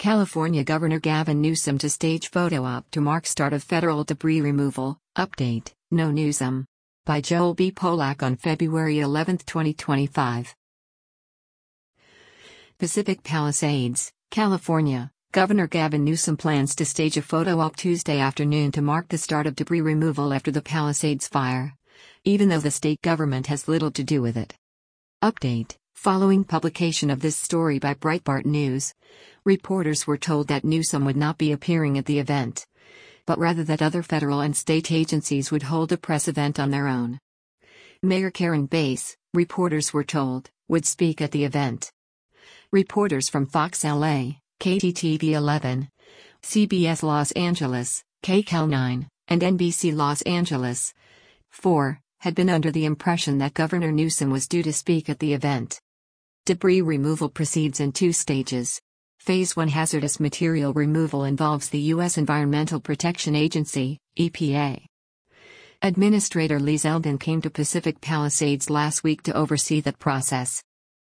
California Governor Gavin Newsom to stage photo op to mark start of federal debris removal. Update, no Newsom. By Joel B. Polak on February 11, 2025. Pacific Palisades, California. Governor Gavin Newsom plans to stage a photo op Tuesday afternoon to mark the start of debris removal after the Palisades fire, even though the state government has little to do with it. Update. Following publication of this story by Breitbart News, reporters were told that Newsom would not be appearing at the event, but rather that other federal and state agencies would hold a press event on their own. Mayor Karen Bass, reporters were told, would speak at the event. Reporters from Fox LA, KTTV 11, CBS Los Angeles, KCAL 9, and NBC Los Angeles 4 had been under the impression that Governor Newsom was due to speak at the event. Debris removal proceeds in two stages. Phase 1 hazardous material removal involves the U.S. Environmental Protection Agency, EPA. Administrator Lee Zeldin came to Pacific Palisades last week to oversee that process.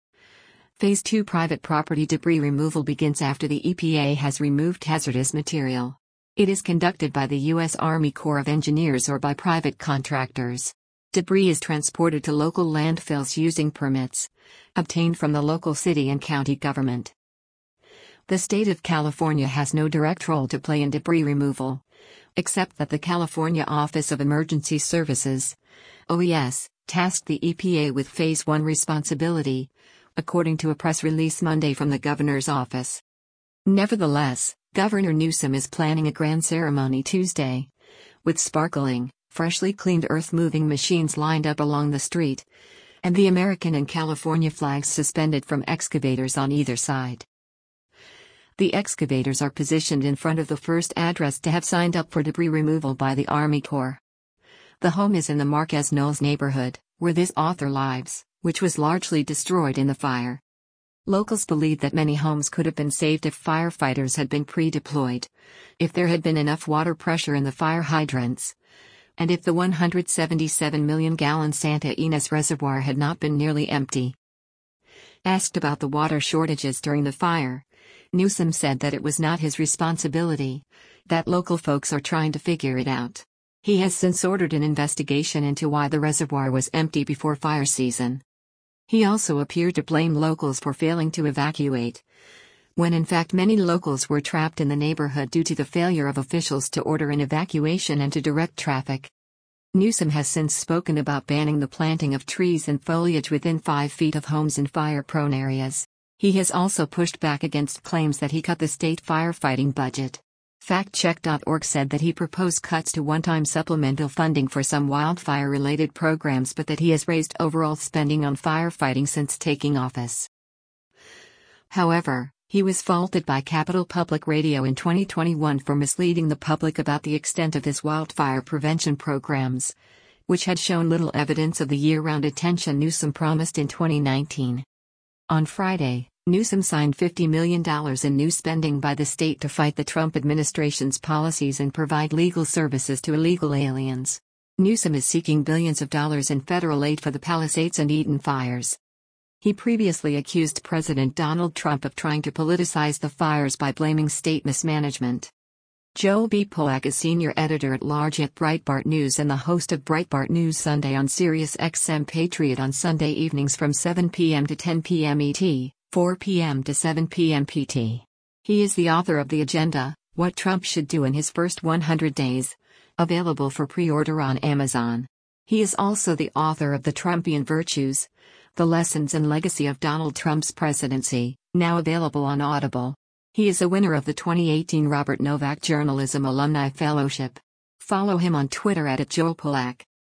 Phase 2 private property debris removal begins after the EPA has removed hazardous material. It is conducted by the U.S. Army Corps of Engineers or by private contractors. Debris is transported to local landfills using permits obtained from the local city and county government. The state of California has no direct role to play in debris removal, except that the California Office of Emergency Services, OES, tasked the EPA with Phase 1 responsibility, according to a press release Monday from the governor's office. Nevertheless, Governor Newsom is planning a grand ceremony Tuesday, with sparkling, freshly cleaned earth-moving machines lined up along the street, and the American and California flags suspended from excavators on either side. The excavators are positioned in front of the first address to have signed up for debris removal by the Army Corps. The home is in the Marquez Knolls neighborhood, where this author lives, which was largely destroyed in the fire. Locals believe that many homes could have been saved if firefighters had been pre-deployed, if there had been enough water pressure in the fire hydrants, and if the 177 million-gallon Santa Ynez Reservoir had not been nearly empty. Asked about the water shortages during the fire, Newsom said that it was not his responsibility, that local folks are trying to figure it out. He has since ordered an investigation into why the reservoir was empty before fire season. He also appeared to blame locals for failing to evacuate, when in fact many locals were trapped in the neighborhood due to the failure of officials to order an evacuation and to direct traffic. Newsom has since spoken about banning the planting of trees and foliage within 5 feet of homes in fire-prone areas. He has also pushed back against claims that he cut the state firefighting budget. FactCheck.org said that he proposed cuts to one-time supplemental funding for some wildfire-related programs, but that he has raised overall spending on firefighting since taking office. However, he was faulted by Capital Public Radio in 2021 for misleading the public about the extent of his wildfire prevention programs, which had shown little evidence of the year-round attention Newsom promised in 2019. On Friday, Newsom signed $50 million in new spending by the state to fight the Trump administration's policies and provide legal services to illegal aliens. Newsom is seeking billions of dollars in federal aid for the Palisades and Eaton fires. He previously accused President Donald Trump of trying to politicize the fires by blaming state mismanagement. Joel B. Polak is senior editor-at-large at Breitbart News and the host of Breitbart News Sunday on Sirius XM Patriot on Sunday evenings from 7 p.m. to 10 p.m. ET, 4 p.m. to 7 p.m. PT. He is the author of The Agenda, What Trump Should Do in His First 100 Days, available for pre-order on Amazon. He is also the author of The Trumpian Virtues, The Lessons and Legacy of Donald Trump's Presidency, now available on Audible. He is a winner of the 2018 Robert Novak Journalism Alumni Fellowship. Follow him on Twitter @JoelPolak.